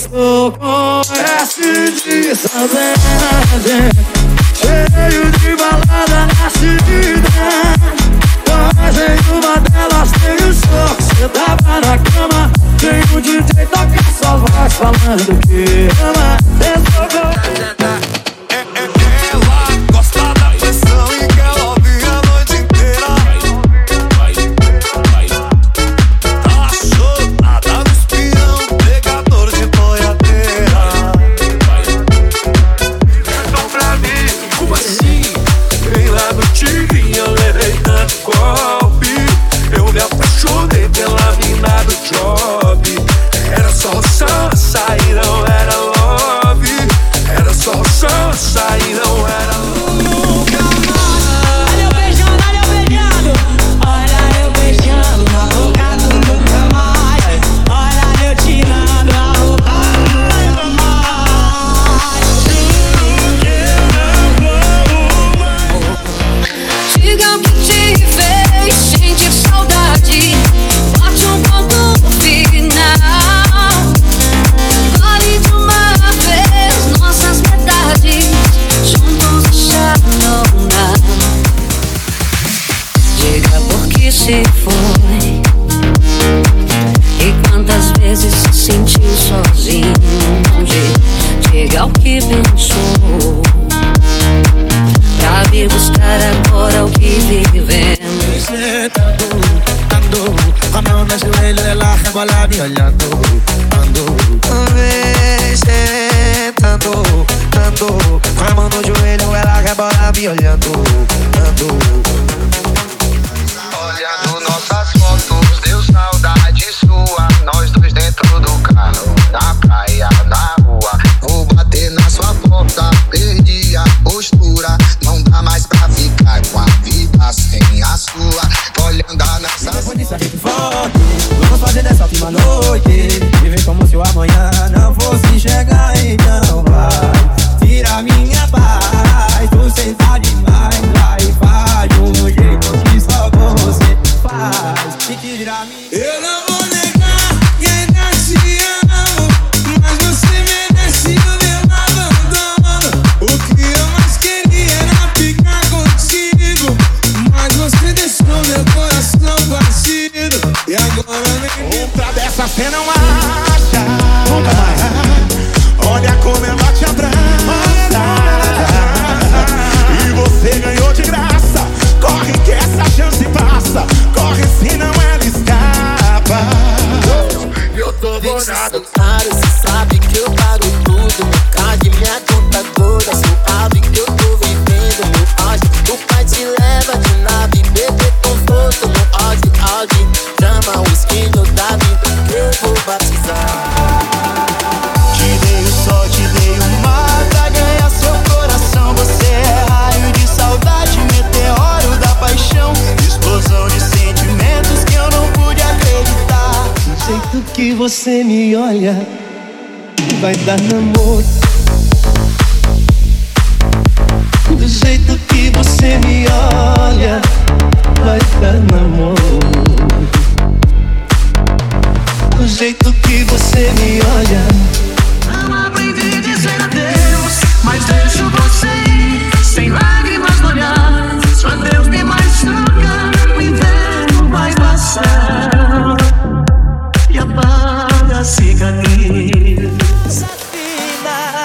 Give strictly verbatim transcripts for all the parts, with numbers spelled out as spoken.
Estou com S de saudade, cheio de balada na cidade. Mas em uma delas tem o som que cê tava na cama. Tem um D J toca sua voz falando que ama. Estou com... Ela gosta da pressão e quer ouvir a noite inteira. Tá chorada no espião, pegador de boiadeira. Então pra mim, como assim? Vem lá no tigrinho, eu levei tanto golpe. Eu me apaixonei pela mina do job. Era só roçança e não era love. Era só roçança e não era nunca mais. Olha eu beijando, olha eu beijando. Olha eu beijando na boca do nunca mais. Olha eu tirando a roupa do nunca mais. Diga o que te fez sentir saudade. Bote um ponto no final. Fale de uma vez nossas verdades. Juntos deixaram não dá. Diga por que se foi. E quantas vezes se sentiu sozinho. Diga o que pensou. Pra vir buscar agora o que vivemos. Sentando, ando, com a mão no joelho, ela rebola me olhando. Ando, vem sentando, ando, com a mão no joelho, ela rebola me olhando. Ando. Olhando nossas fotos, deu saudade sua. Nós dois dentro do carro, na praia, na rua. Vou bater na sua porta, perdi a postura. Não dá mais pra ficar com a vida sem a sua. Olhando a nossa... Depois disso a gente volta, vamos fazer dessa última noite. Viver como se o amanhã não fosse chegar. Então vai, tira minha paz. Tu senta demais, vai, faz de um jeito que só você faz. Se tirar minha... Eu não vou negar que ainda te amo, mas você merece o meu abandono. O que eu mais queria era ficar contigo, mas você deixou meu coração partido. E agora vem outra dessa cena não acha. Nunca mais. Olha como ela te abraça. E você ganhou de graça. Corre que essa chance passa. Corre senão ela escapa. Eu tô bonado. Cê sabe que eu pago tudo. Meu card, minha conta toda. Suave que eu tô vivendo meu auge. O pai te leva de nave, bebê conforto no Audi, Audi. Chama o skin do Davi que eu vou batizar. Te dei o sol, te dei o mar pra ganhar seu coração. Você é raio de saudade, meteoro da paixão. Explosão de sentimentos que eu não pude acreditar. Do jeito que você me olha, vai dar namoro. Do jeito que você me olha, vai dar namoro. Do jeito que você me olha. Não aprendi a dizer adeus, mas deixo você ir, sem lágrimas no olhar. Só Deus me machuca, o inverno vai passar e apaga a cicatriz. Desafina,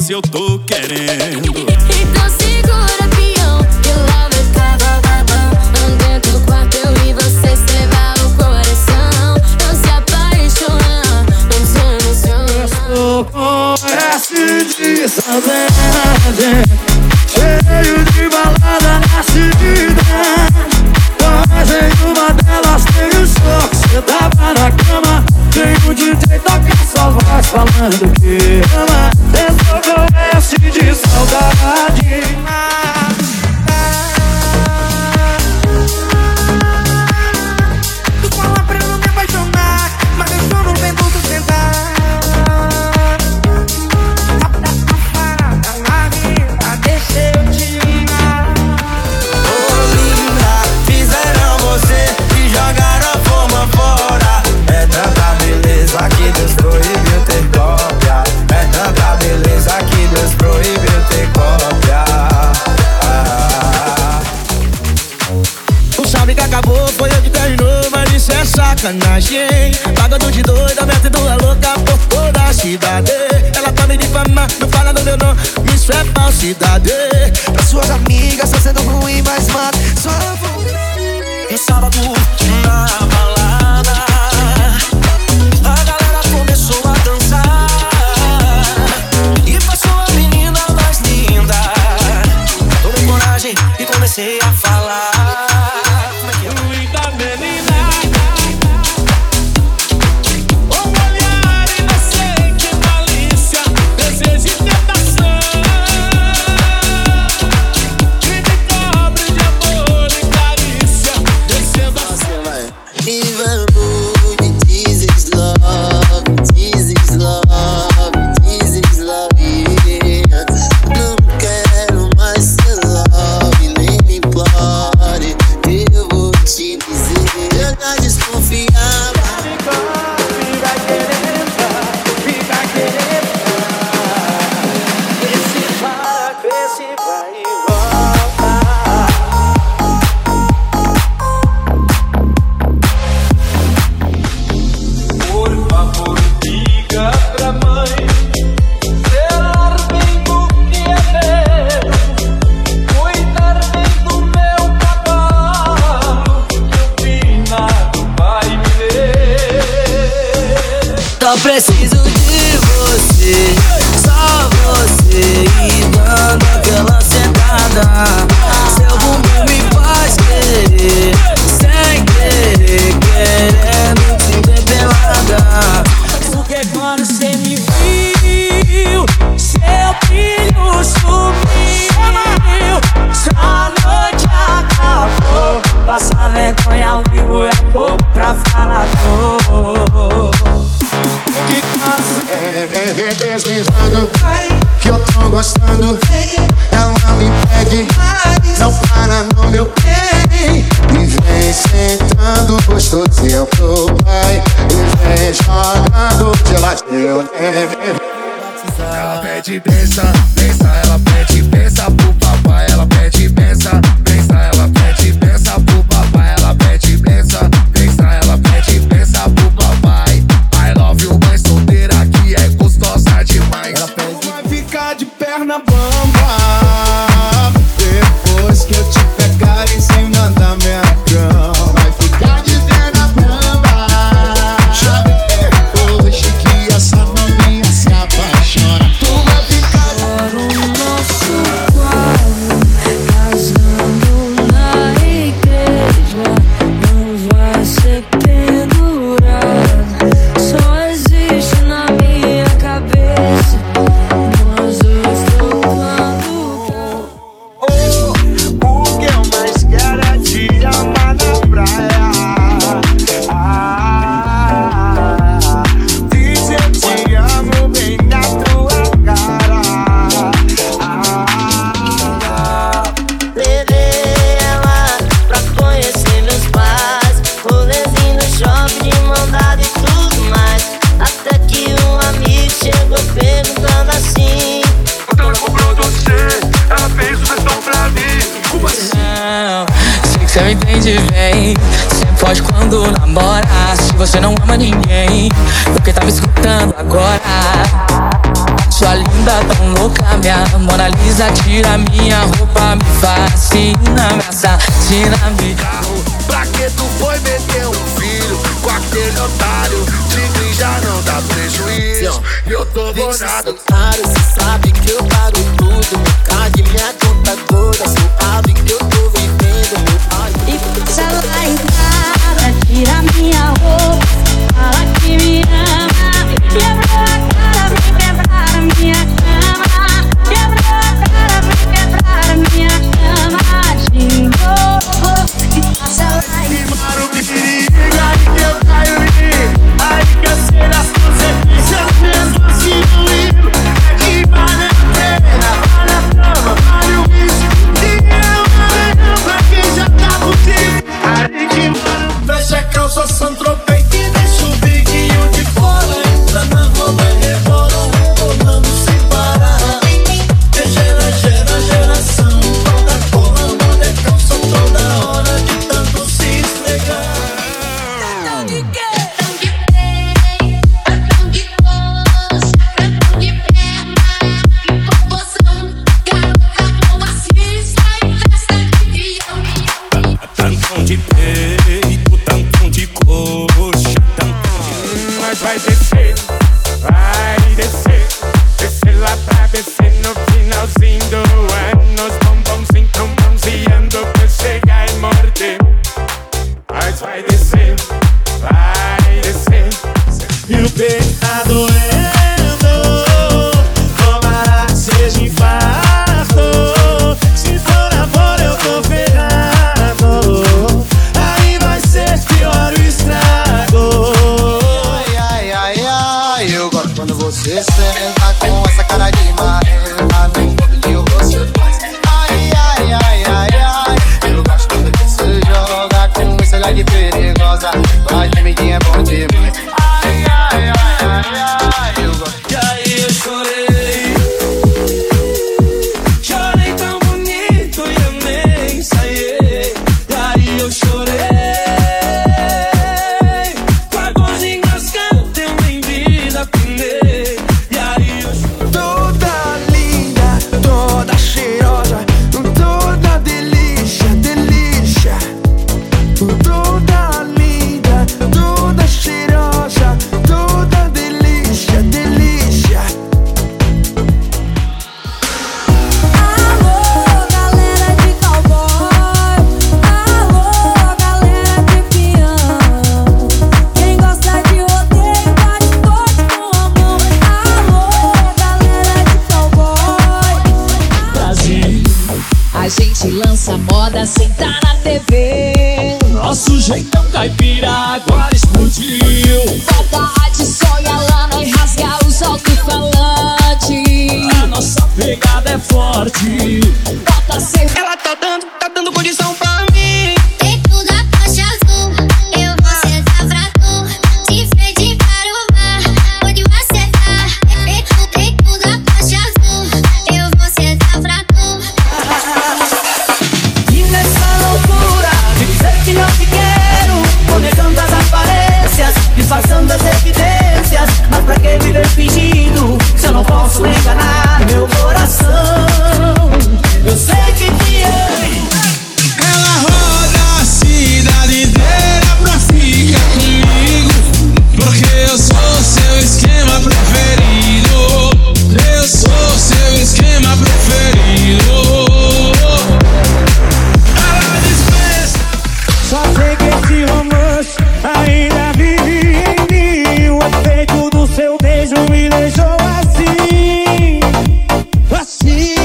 se eu tô querendo. Então segura, peão, que lá vai ficar bababão. Dentro do quarto eu e você se levar o coração. Não se apaixonar, não se emocionar. Estou com esse de saudade, cheio de balada na cidade. Mas em uma delas tem o som que cê tava na cama. Tem um D J toca sua voz falando que ama. Estou com esse de saudade. Tu fala pra eu não me apaixonar, mas eu só não vendo tu tentar. Deixa eu te ligar. Ô linda, fizeram você e jogaram a forma fora. É tanta beleza que Deus proibiu ter cópia. É tanta beleza que Deus proibiu ter cópia. Ah. Tu sabe que acabou, foi eu que terminou, mas isso é sacanagem. Pagando de doida, metendo a louca por toda a cidade. Ela tá me difamando, não fala do meu nome, isso é falsidade. Pra suas amigas tá sendo ruim, mas mata só vou. No sábado, na balada, a galera começou a dançar e passou a menina mais linda. Tomei coragem e comecei a falar. Como é que é? Linda menina, um olhar inocente, malícia, desejo e tentação. E me cobre de amor e carícia, descendo a Even though this is love, this is love, this is love, yeah. Não quero mais ser love, nem me implore. Eu vou te dizer, eu já desconfiava. Fica querendo, fica querendo. Vê se para, vê se vai e volta. Por favor, diga pra mãe zelar bem do que é meu, cuidar bem do meu cavalo, que o finado vai me ver. Só preciso de você, só você. E dando aquela sentada, seu bumbum me faz querer, sem querer, querendo te ver pelada. Porque quando cê me viu, seu brilho sumiu. Sua noite acabou. Passar vergonha ao vivo é pouco pra falar dor. Que É, vem, vem deslizando, que eu tô gostando. Ela me pede, não para no meu bem. E vem sentando gostosinho pro pai. E vem jogando geladinho. Ela pede benção, benção, ela pede benção pro papai. Ela pede benção, benção, ela pede benção pro papai. Ela pede benção, benção, ela pede benção pro papai. I love you, mãe solteira que é gostosa demais. Ela pede, vai ficar de perna bamba depois que eu te pegar em cima da minha cama. Vai ficar de perna bamba já depois que essa maninha se apaixona. Tu vai ficar Agora o nosso quadro, casando na igreja, não vai ser pendurado. Só existe na minha cabeça, nós dois tocando. O que eu mais quero é te amar na praia. Ah, dizer te amo bem na tua cara. Ah, Levei ela pra conhecer meus pais, rolezinho no shopping de mão dada e tudo mais. Até que um amigo chegou perguntando assim: quando ela comprou doce, ela fez o versão pra mim. Como assim? Não, sei que cê me entende bem. Cê pode quando namora, se você não ama ninguém. Porque tá me escutando agora. Sua linda tão louca, minha Mona Lisa, tira minha roupa, me fascina, me assassina, me pra que tu foi meter um filho com aquele otário? Tigre já não dá prejuízo, eu tô bonado. Cê sabe que eu pago tudo, meu card, minha conta toda. Suave que eu tô vivendo, meu pai. E puxa lá em casa, tira minha roupa, fala que me ama. Quebrou a cara, vem quebrar a minha cama. Quebrou a cara, vem quebrar a minha cama. De novo, e puxa lá em casa. Queimaram o perigo, aí que eu caio em. Aí que eu sei das consequências, mesmo assim eu ligo. É que vale a pena, vale a fama, vale o risco. E eu valeu pra quem já tá contigo. Aí que mano, fecha a calça, Saint-Tropez e deixa o biquinho de fora. Entra na roda e rebola, rolando sem parar. Gera, gera, geração, toda cola, moda é calça toda hora de tanto se esfregar. Tão de quê? Tantão de peito, tantão de coxa, tantão de... Mas vai descer, vai descer, descer lá pra descer no finalzinho do ano. Os bombons tão bronzeando pra chegar e morder. Mas vai descer, vai descer. E o peito tá doendo, tomara que seja infarto. Se for amor eu tô ferrado, aí vai ser pior o estrago. Ai, ai, ai, ai, eu gosto quando você senta com essa cara de marreta, nem todo dia você faz. Ai, ai, ai, ai, ai, eu gosto quando você joga com esse olhar de perigosa. Vai, gemidinha é bom demais. Ai, ai, ai, ai, ai, eu gosto. E aí eu chorei, chorei tão bonito e eu nem ensaiei. E aí eu chorei, com a voz engasgada eu nem vida pinei. E aí eu chorei. Toda linda, toda cheirosa, toda delícia, delícia. Toda linda, toda cheirosa, toda delícia, delícia. Alô, galera de cowboy. Alô, galera de peão. Quem gosta de rodeio, bate forte com a mão. Alô, galera de cowboy. Brasil, A gente lança moda sem tá na T V. nosso jeitão caipira agora explodiu. Bota a de sonha lana e rasga os alto-falante. A nossa pegada é forte. Bota sem Ela tá dando, tá dando condição pra mim. Dentro da faixa azul, eu vou sentar pra tu. De frente para o mar, onde você tá. Dentro, dentro da faixa azul, eu vou sentar pra tu. E nessa loucura de dizer que não te quero, vou negando as aparências, disfarçando as evidências. Mas pra que viver fingindo, se eu não posso enganar meu coração? Eu sei que te amo. Ela roda a cidade inteira pra ficar comigo, porque eu sou seu esquema preferido. Eu sou seu esquema preferido. Ela dispensa. Só sei que esse romance ainda vive em mim. O efeito do seu beijo me deixou assim, assim.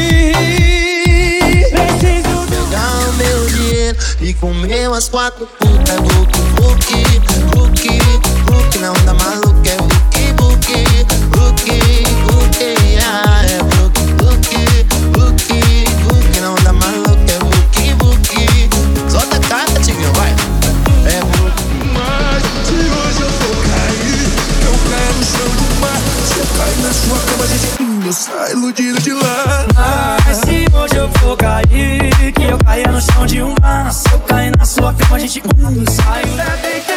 Preciso Pegar o meu dinheiro e comer umas quatro putas. Book, book, book, book. Na onda maluca é book, book, book, book. Ah, é book, book, book, book. Na onda maluca é book, book. Solta a carta, tigre, vai. É book. Mas se hoje eu for cair, eu caio no chão do mar. Se eu cair na sua cama, gente, eu saio iludido de lá. Mas se hoje eu for cair, que eu caia no chão de um mar. Se eu cair na sua cama, a gente um saiu da